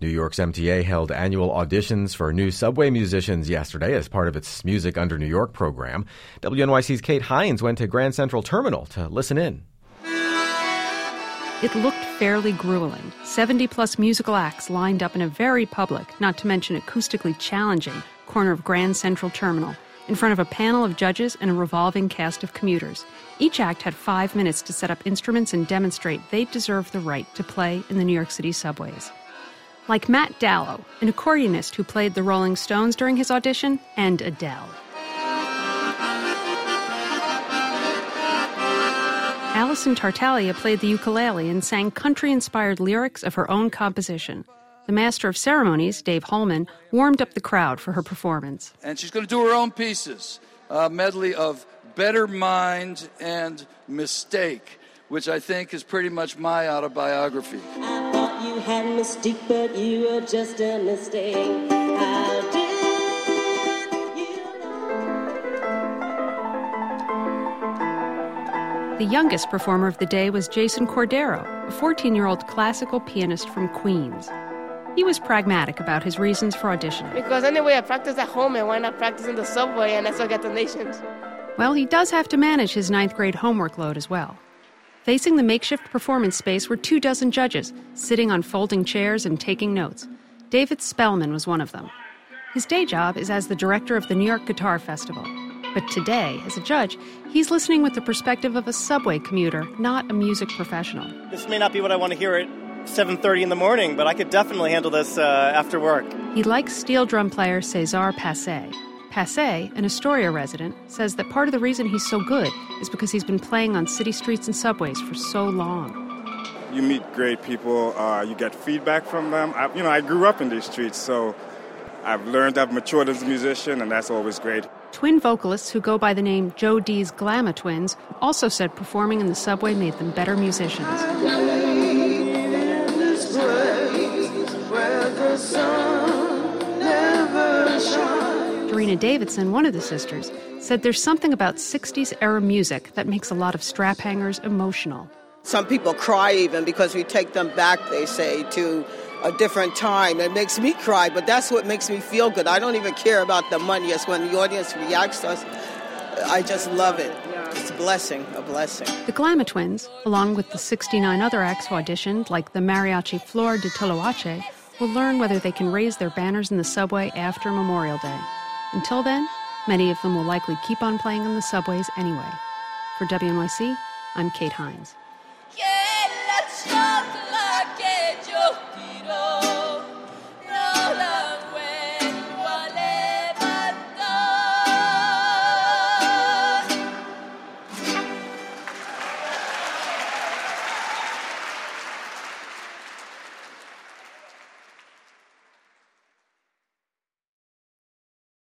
New York's MTA held annual auditions for new subway musicians yesterday as part of its Music Under New York program. WNYC's Kate Hines went to Grand Central Terminal to listen in. It looked fairly grueling. 70-plus musical acts lined up in a very public, not to mention acoustically challenging, corner of Grand Central Terminal, in front of a panel of judges and a revolving cast of commuters. Each act had 5 minutes to set up instruments and demonstrate they deserved the right to play in the New York City subways. Like Matt Dallow, an accordionist who played the Rolling Stones during his audition, and Adele. Alison Tartaglia played the ukulele and sang country-inspired lyrics of her own composition. The master of ceremonies, Dave Holman, warmed up the crowd for her performance. And she's going to do her own pieces, a medley of Better Mind and Mistake, which I think is pretty much my autobiography. I thought you had mystique, but you were just a mistake. How did you know? The youngest performer of the day was Jason Cordero, a 14-year-old classical pianist from Queens. He was pragmatic about his reasons for auditioning. Because anyway, I practice at home, and why not practice in the subway, and that's what I get donations. Well, he does have to manage his 9th grade homework load as well. Facing the makeshift performance space were 24 judges, sitting on folding chairs and taking notes. David Spellman was one of them. His day job is as the director of the New York Guitar Festival. But today, as a judge, he's listening with the perspective of a subway commuter, not a music professional. This may not be what I want to hear at 7:30 in the morning, but I could definitely handle this after work. He likes steel drum player Cesar Passé. Passé, an Astoria resident, says that part of the reason he's so good is because he's been playing on city streets and subways for so long. You meet great people, you get feedback from them. I grew up in these streets, so I've learned, I've matured as a musician, and that's always great. Twin vocalists who go by the name Joe D's Glamour Twins also said performing in the subway made them better musicians. Dorena Davidson, one of the sisters, said there's something about 60s-era music that makes a lot of strap hangers emotional. Some people cry even because we take them back, they say, to a different time. It makes me cry, but that's what makes me feel good. I don't even care about the money. It's when the audience reacts to us. I just love it. It's a blessing. The Glamour Twins, along with the 69 other acts who auditioned, like the Mariachi Flor de Toloache, will learn whether they can raise their banners in the subway after Memorial Day. Until then, many of them will likely keep on playing in the subways anyway. For WNYC, I'm Kate Hines.